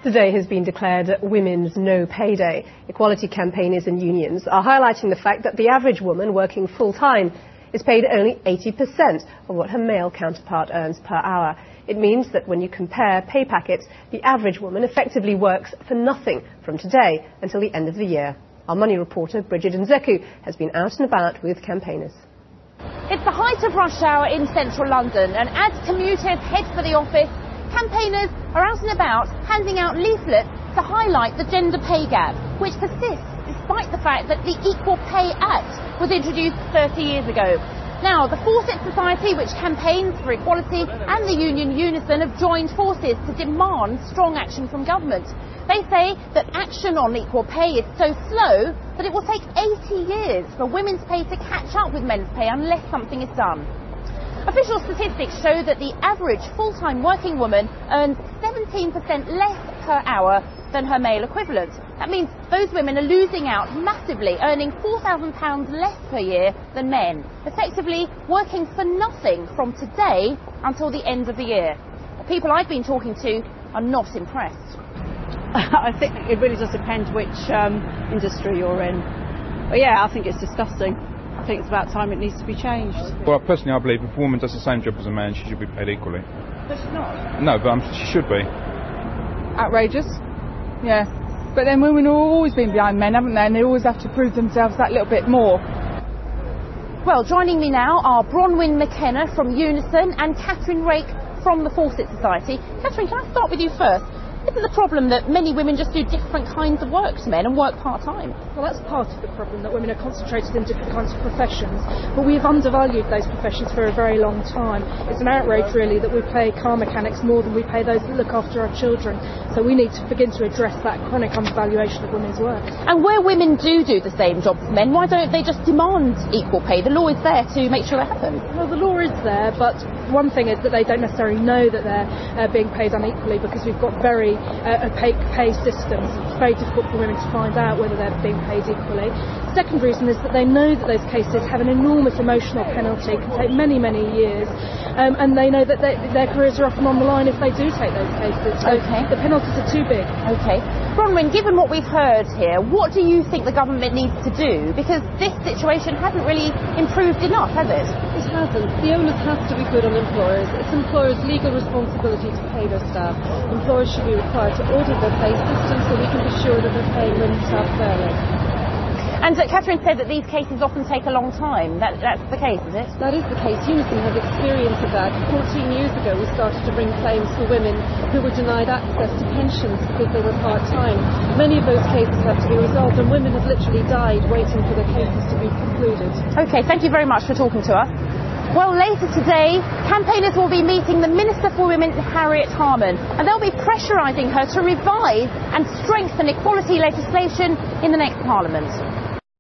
Today has been declared Women's No Pay Day. Equality campaigners and unions are highlighting the fact that the average woman working full-time is paid only 80% of what her male counterpart earns per hour. It means that when you compare pay packets, the average woman effectively works for nothing from today until the end of the year. Our money reporter, Bridget Nzeku, has been out and about with campaigners. It's the height of rush hour in central London, and as commuters head for the office, campaigners are out and about handing out leaflets to highlight the gender pay gap, which persists despite the fact that the Equal Pay Act was introduced 30 years ago. Now, the Fawcett Society, which campaigns for equality, and the union Unison have joined forces to demand strong action from government. They say that action on equal pay is so slow that it will take 80 years for women's pay to catch up with men's pay unless something is done. Official statistics show that the average full-time working woman earns 17% less per hour than her male equivalent. That means those women are losing out massively, earning £4,000 less per year than men, effectively working for nothing from today until the end of the year. The people I've been talking to are not impressed. I think it really does depend which industry you're in. But yeah, I think it's disgusting. I think it's about time it needs to be changed. Well, personally, I believe if a woman does the same job as a man, she should be paid equally. But she's not. No, but she should be. Outrageous. Yeah. But then women have always been behind men, haven't they? And they always have to prove themselves that little bit more. Well, joining me now are Bronwyn McKenna from Unison and Catherine Rake from the Fawcett Society. Catherine, can I start with you first? Isn't the problem that many women just do different kinds of work to men and work part-time? Well, that's part of the problem, that women are concentrated in different kinds of professions, but we've undervalued those professions for a very long time. It's an outrage, really, that we pay car mechanics more than we pay those that look after our children. So we need to begin to address that chronic undervaluation of women's work. And where women do the same job as men, why don't they just demand equal pay? The law is there to make sure that happens. Well, the law is there, but one thing is that they don't necessarily know that they're being paid unequally, because we've got very opaque pay systems. It's very difficult for women to find out whether they're being paid equally. The second reason is that they know that those cases have an enormous emotional penalty, can take many, many years, and they know that their careers are often on the line if they do take those cases. So the penalties are too big. Okay. Bronwyn, given what we've heard here, what do you think the government needs to do? Because this situation hasn't really improved enough, has it? It hasn't. The onus has to be put on employers. It's employers' legal responsibility to pay their staff. Employers should be required to audit their pay system so we can be sure that they're paying women staff fairly. And Catherine said that these cases often take a long time. That's the case, is it? That is the case. Unison has experience of that. 14 years ago we started to bring claims for women who were denied access to pensions because they were part-time. Many of those cases have to be resolved, and women have literally died waiting for their cases to be concluded. OK, thank you very much for talking to us. Well, later today, campaigners will be meeting the Minister for Women, Harriet Harman, and they'll be pressurising her to revise and strengthen equality legislation in the next Parliament.